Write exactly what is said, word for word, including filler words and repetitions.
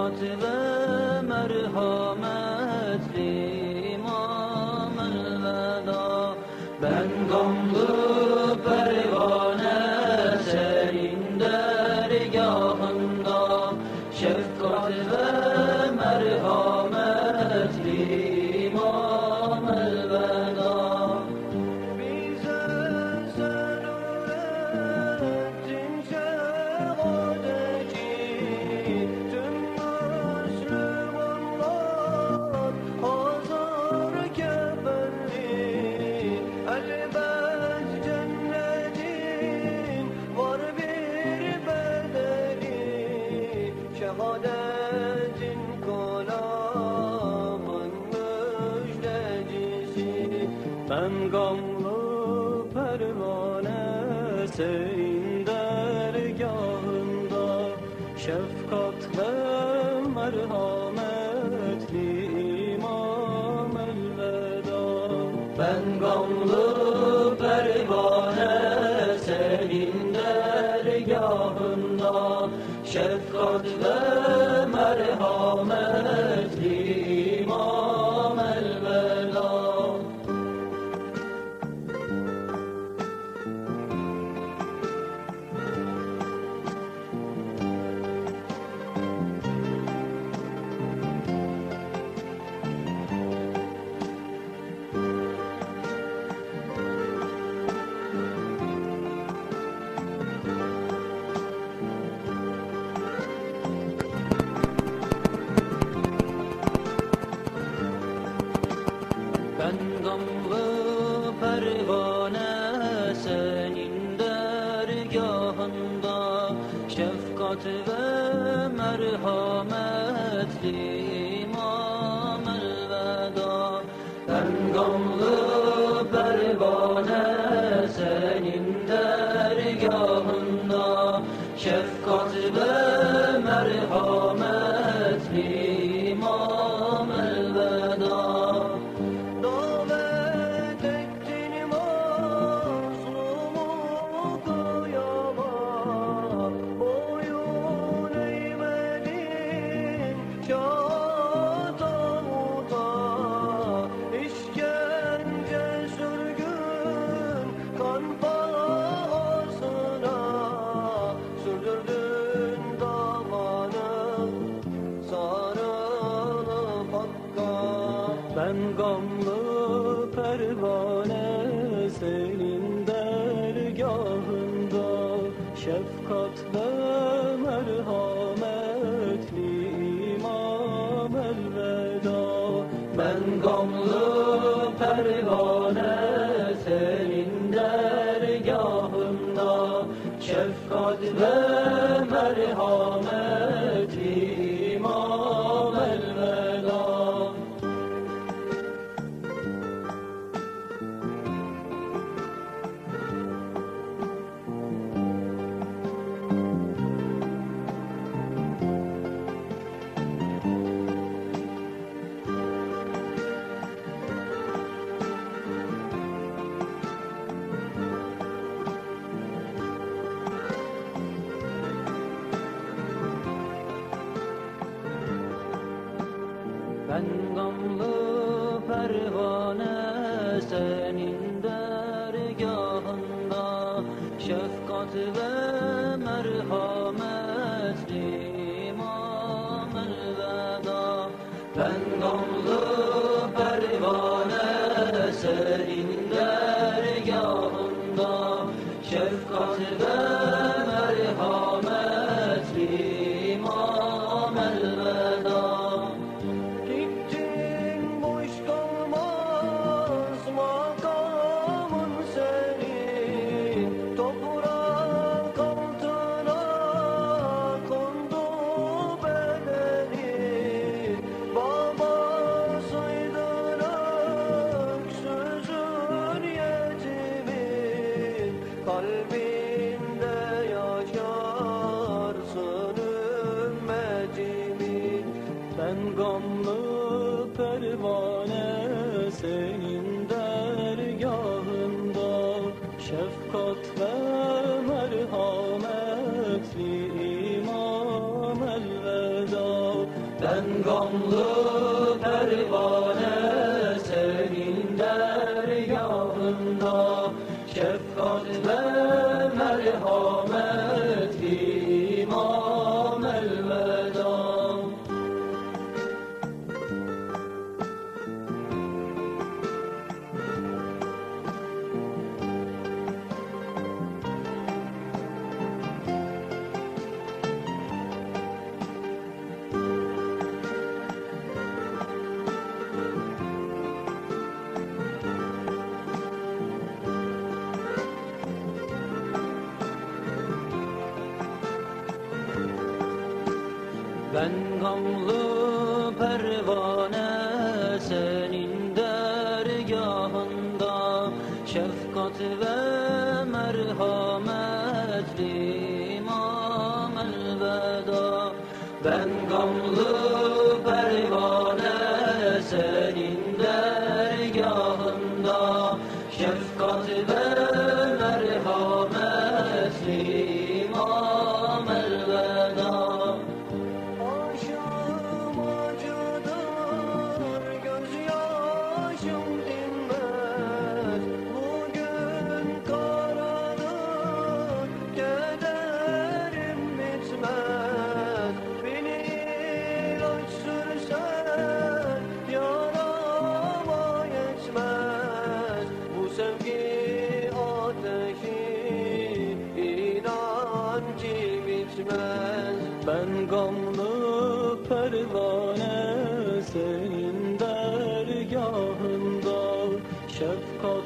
şefkat ve merhametli İmam elveda. Ben gamlı pervane senin dergahında, şefkat ve merhametli İmam elveda. Bize sen öğrettin şehadeti, tüm Müslümanlar hazır kefenli. Elbet cennetin var bir bedeli, şehadetin kolamın müjdecisi. Ben gamlı pervane senin dergahında, şefkat ve merhametli İmam elveda. Ben gamlı pervane senin dergahında, şefkat ve merhametli İmam elveda. Ben gamlı pervane senin dergahında, şefkat ve merhametli İmam elveda. Ben gamlı pervane senin dergahında, şefkat ve merhametli İmam elveda. Davet ettin mazlumu kıyama, boyun eğmedin kağıt avuta. İşkence, sürgün, kan pahasına sürdürdün davanı, sarılıp hakka. Ben gamlı pervane senin dergahında, şefkat ve merhametli İmam elveda. Ben gamlı pervane senin dergahında, şefkat ve merhametli İmam elveda. Ben gamlı pervane senin dergahında, şefkat ve merhametli İmam elveda. Ben gamlı pervane senin dergahında, şefkat ve merhametli İmam elveda. Gittin boş kalmaz makamın senin, toprak altına kondu bedenin. Babasıydın öksüzün yetimin, kalbinde yaşarsın ümmetimin. Ben gamlı pervane senin dergahında, şefkat ve merhametli İmam elveda. gamlı pervane senin dergahında, şefkat ve merhamet İmam elveda. Ben gamlı pervane senin dergahında, şefkat ve merhametli İmam elveda. Ben gamlı pervane senin dergahında, şefkat ve merhametli İmam elveda. Aşığım acıdır, gözyaşım dinmez. Bugün karanlık, kederim bitmez. Beni ilaç sürsen, yarama yetmez. Bu sevgi ateşi, inan ki bitmez. Ben gamlı pervane senin dergahında, şefkat